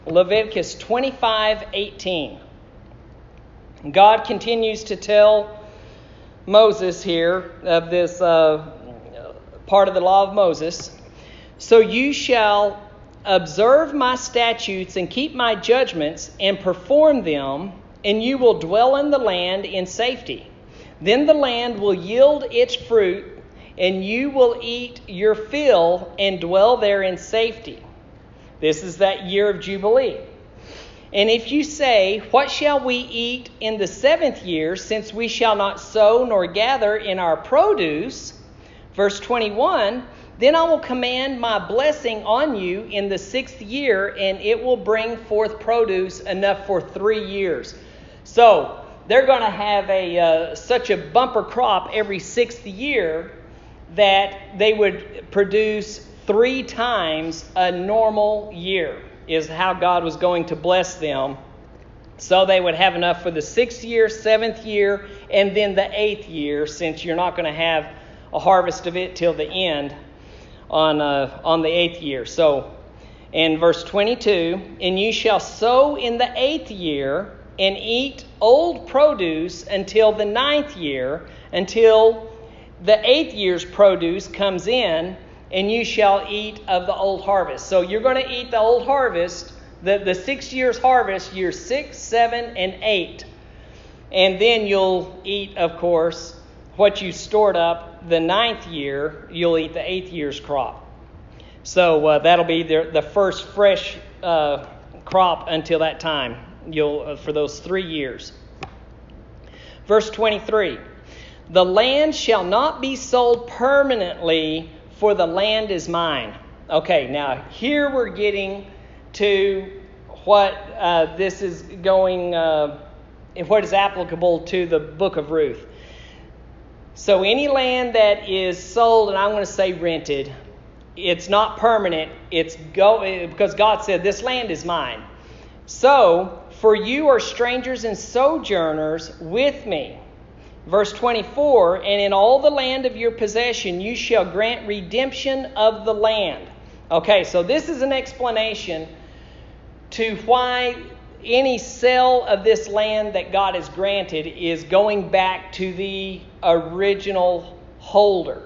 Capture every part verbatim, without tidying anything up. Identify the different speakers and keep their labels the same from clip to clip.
Speaker 1: Leviticus twenty-five eighteen. God continues to tell Moses here of this uh, part of the law of Moses. So you shall observe my statutes and keep my judgments and perform them, and you will dwell in the land in safety. Then the land will yield its fruit, and you will eat your fill and dwell there in safety. This is that year of Jubilee. And if you say, what shall we eat in the seventh year, since we shall not sow nor gather in our produce? Verse twenty-one, then I will command my blessing on you in the sixth year, and it will bring forth produce enough for three years. So they're going to have a uh, such a bumper crop every sixth year that they would produce three times a normal year, is how God was going to bless them. So they would have enough for the sixth year, seventh year, and then the eighth year, since you're not going to have a harvest of it till the end on uh, on the eighth year. So in verse twenty-two, and you shall sow in the eighth year and eat old produce until the ninth year, until the eighth year's produce comes in, and you shall eat of the old harvest. So you're going to eat the old harvest, the, the six years harvest, years six, seven, and eight. And then you'll eat, of course, what you stored up the ninth year, you'll eat the eighth year's crop. So uh, that'll be the, the first fresh uh, crop until that time, you'll uh, for those three years. Verse twenty-three, the land shall not be sold permanently, for the land is mine. Okay, now here we're getting to what uh, this is going, uh, what is applicable to the book of Ruth. So any land that is sold, and I'm going to say rented, it's not permanent. It's go because God said, this land is mine. So, for you are strangers and sojourners with me. Verse twenty-four, and in all the land of your possession you shall grant redemption of the land. Okay, so this is an explanation to why any sale of this land that God has granted is going back to the original holder.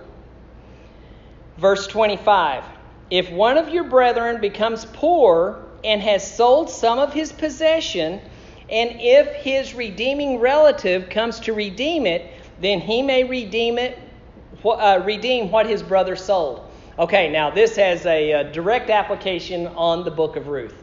Speaker 1: Verse twenty-five, if one of your brethren becomes poor and has sold some of his possession, and if his redeeming relative comes to redeem it, then he may redeem it, uh, redeem what his brother sold. Okay, now this has a, a direct application on the book of Ruth.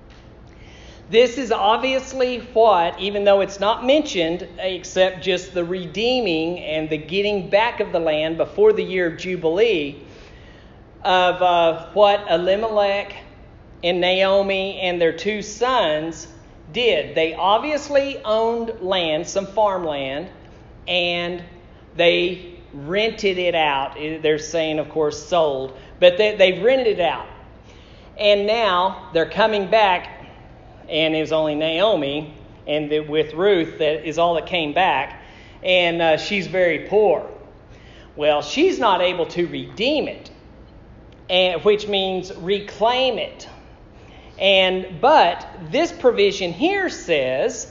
Speaker 1: This is obviously what, even though it's not mentioned, except just the redeeming and the getting back of the land before the year of Jubilee, of uh, what Elimelech and Naomi and their two sons did. They obviously owned land, some farmland, and they rented it out. They're saying, of course, sold, but they, they've rented it out. And now they're coming back, and it was only Naomi and the, with Ruth that is all that came back, and uh, she's very poor. Well, she's not able to redeem it, and which means reclaim it. And but this provision here says,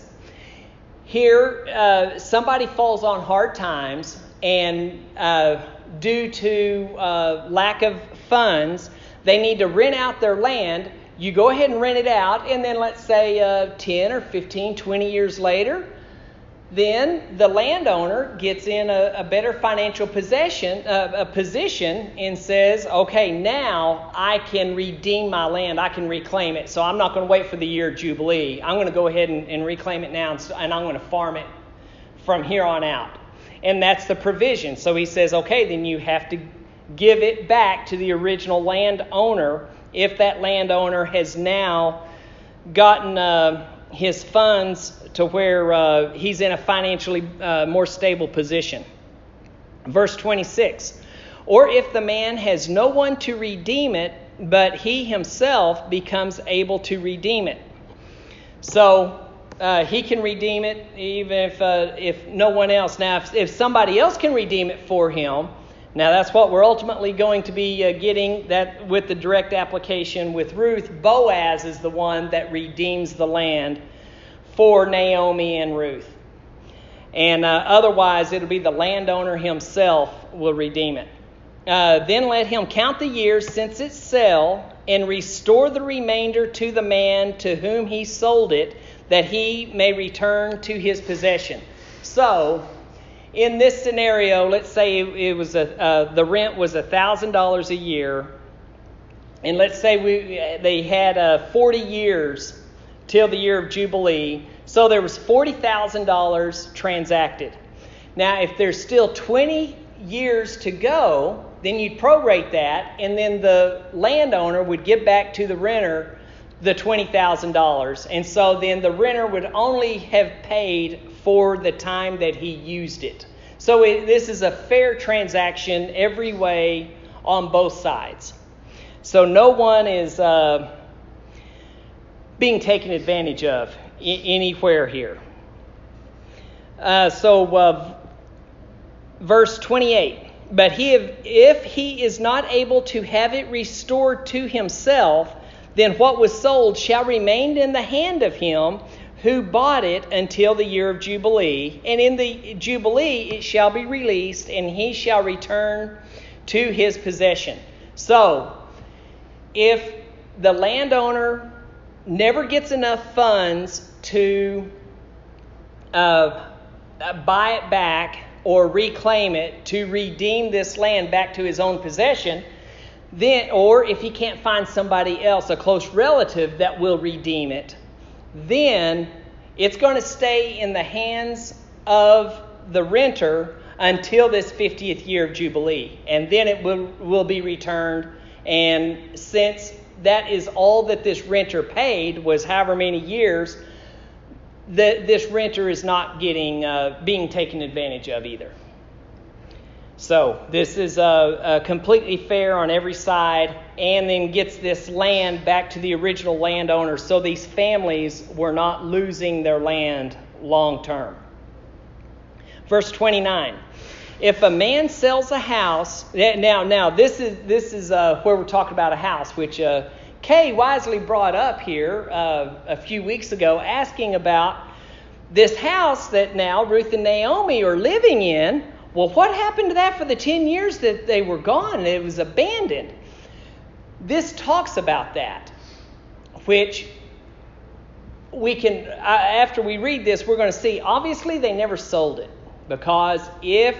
Speaker 1: here uh, somebody falls on hard times, and uh, due to uh, lack of funds, they need to rent out their land. You go ahead and rent it out, and then let's say uh, ten or fifteen, twenty years later, then the landowner gets in a, a better financial possession, uh, a position, and says, okay, now I can redeem my land. I can reclaim it. So I'm not going to wait for the year of Jubilee. I'm going to go ahead and, and reclaim it now, and, and I'm going to farm it from here on out. And that's the provision. So he says, okay, then you have to give it back to the original landowner if that landowner has now gotten uh, his funds to where uh, he's in a financially uh, more stable position. Verse twenty-six, or if the man has no one to redeem it, but he himself becomes able to redeem it. So uh, he can redeem it even if uh, if no one else. Now, if, if somebody else can redeem it for him, Now that's what we're ultimately going to be uh, getting that with the direct application with Ruth. Boaz is the one that redeems the land for Naomi and Ruth. And uh, otherwise it'll be the landowner himself will redeem it. Uh, then let him count the years since its sale and restore the remainder to the man to whom he sold it, that he may return to his possession. So, in this scenario, let's say it was a uh, the rent was a thousand dollars a year, and let's say we they had uh, forty years till the year of Jubilee. So there was forty thousand dollars transacted. Now, if there's still twenty years to go, then you'd prorate that, and then the landowner would give back to the renter the twenty thousand dollars. And so then the renter would only have paid for the time that he used it. So it, this is a fair transaction every way on both sides. So no one is uh, being taken advantage of I- anywhere here. Uh, so uh, verse twenty-eight. But he, if he is not able to have it restored to himself, then what was sold shall remain in the hand of him who bought it until the year of Jubilee. And in the Jubilee it shall be released, and he shall return to his possession. So, if the landowner never gets enough funds to uh, buy it back or reclaim it to redeem this land back to his own possession, then, or if he can't find somebody else, a close relative that will redeem it, then it's going to stay in the hands of the renter until this fiftieth year of Jubilee. And then it will, will be returned. And since that is all that this renter paid, was however many years, the, this renter is not getting uh, being taken advantage of either. So this is uh, uh, completely fair on every side, and then gets this land back to the original landowner, so these families were not losing their land long term. Verse twenty-nine. If a man sells a house, now now this is this is uh, where we're talking about a house, which uh, Kay wisely brought up here uh, a few weeks ago, asking about this house that now Ruth and Naomi are living in. Well, what happened to that for the ten years that they were gone and it was abandoned? This talks about that, which we can, uh, after we read this, we're going to see, obviously they never sold it, because if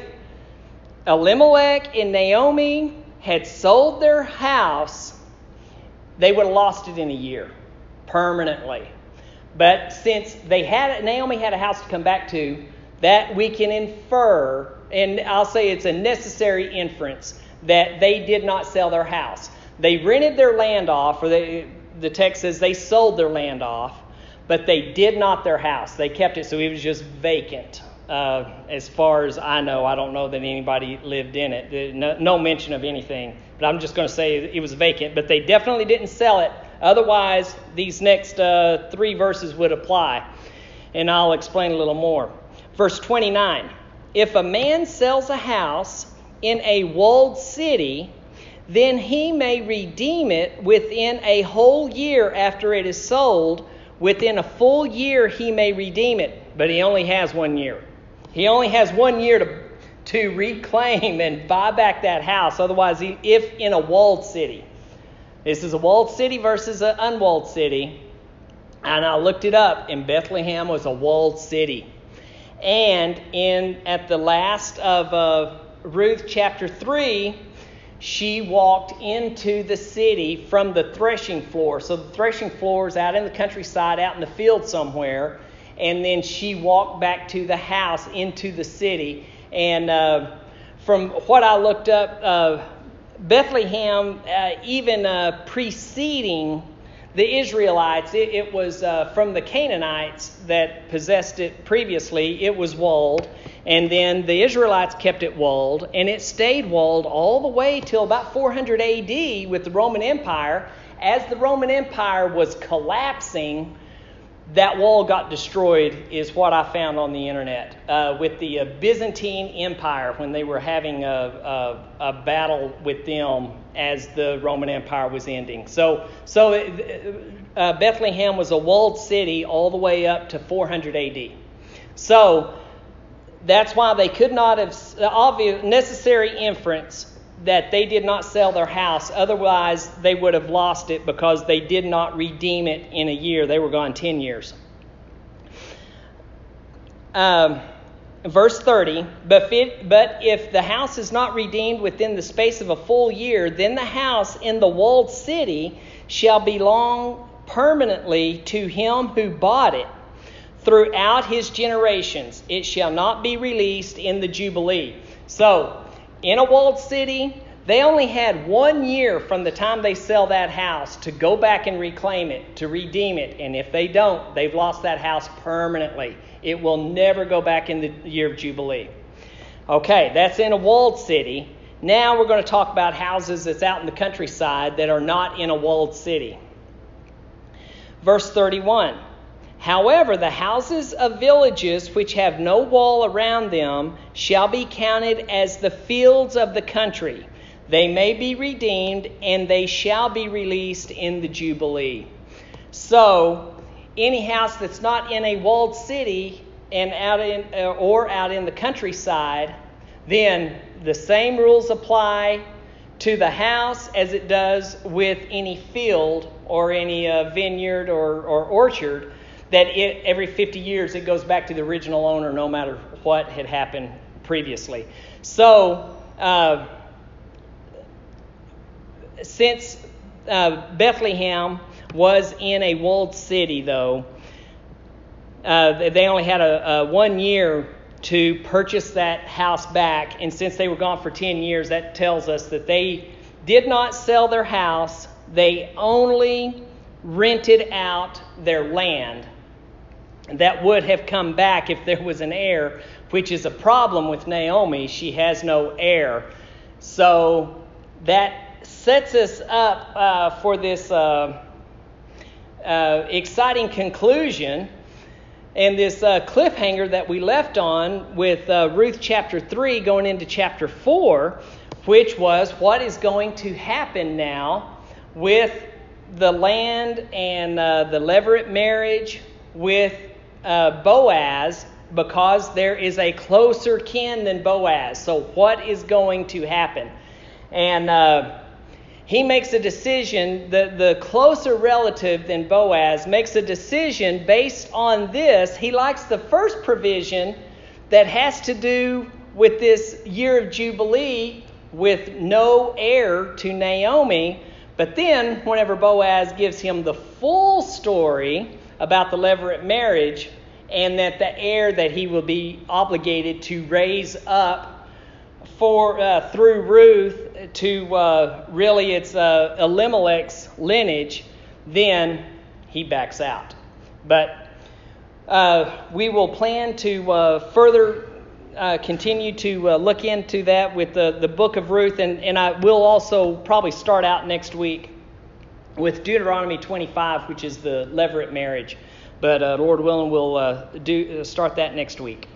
Speaker 1: Elimelech and Naomi had sold their house, they would have lost it in a year, permanently. But since they had Naomi had a house to come back to, that we can infer, and I'll say it's a necessary inference, that they did not sell their house. They rented their land off, or they, the text says they sold their land off, but they did not their house. They kept it, so it was just vacant. Uh, as far as I know, I don't know that anybody lived in it. No, no mention of anything, but I'm just going to say it was vacant. But they definitely didn't sell it. Otherwise, these next uh, three verses would apply, and I'll explain a little more. Verse twenty-nine, if a man sells a house in a walled city, then he may redeem it within a whole year after it is sold. Within a full year he may redeem it, but he only has one year. He only has one year to, to reclaim and buy back that house. Otherwise, he, if in a walled city. This is a walled city versus an unwalled city. And I looked it up, and Bethlehem was a walled city. And in at the last of uh, Ruth chapter three, she walked into the city from the threshing floor. So the threshing floor is out in the countryside, out in the field somewhere. And then she walked back to the house into the city. And uh, from what I looked up, uh, Bethlehem, uh, even uh, preceding the Israelites, it, it was uh, from the Canaanites that possessed it previously. It was walled, and then the Israelites kept it walled, and it stayed walled all the way till about four hundred A D with the Roman Empire. As the Roman Empire was collapsing, that wall got destroyed is what I found on the internet uh, with the uh, Byzantine Empire when they were having a, a, a battle with them as the Roman Empire was ending. So, so uh, Bethlehem was a walled city all the way up to four hundred A D. So that's why they could not have, obvious necessary inference that they did not sell their house. Otherwise, they would have lost it because they did not redeem it in a year. They were gone ten years. Um, verse thirty, but if, but if the house is not redeemed within the space of a full year, then the house in the walled city shall belong permanently to him who bought it throughout his generations. It shall not be released in the Jubilee. So, in a walled city, they only had one year from the time they sell that house to go back and reclaim it, to redeem it. And if they don't, they've lost that house permanently. It will never go back in the year of Jubilee. Okay, that's in a walled city. Now we're going to talk about houses that's out in the countryside that are not in a walled city. Verse thirty-one. However, the houses of villages which have no wall around them shall be counted as the fields of the country. They may be redeemed, and they shall be released in the Jubilee. So, any house that's not in a walled city and out in or out in the countryside, then the same rules apply to the house as it does with any field or any uh, vineyard or, or orchard. That it, every fifty years it goes back to the original owner no matter what had happened previously. So, uh, since uh, Bethlehem was in a walled city, though, uh, they only had a, a one year to purchase that house back. And since they were gone for ten years, that tells us that they did not sell their house. They only rented out their land. That would have come back if there was an heir, which is a problem with Naomi. She has no heir. So that sets us up uh, for this uh, uh, exciting conclusion and this uh, cliffhanger that we left on with uh, Ruth chapter three going into chapter four, which was what is going to happen now with the land and uh, the levirate marriage with Uh, Boaz, because there is a closer kin than Boaz. So what is going to happen? And uh, he makes a decision, the, the closer relative than Boaz makes a decision based on this. He likes the first provision that has to do with this year of Jubilee with no heir to Naomi. But then whenever Boaz gives him the full story about the levirate marriage and that the heir that he will be obligated to raise up for uh, through Ruth to uh, really it's uh, Elimelech's lineage, then he backs out. But uh, we will plan to uh, further uh, continue to uh, look into that with the, the book of Ruth, and, and I will also probably start out next week with Deuteronomy twenty-five, which is the levirate marriage. But uh, Lord willing, we'll uh, do uh, start that next week.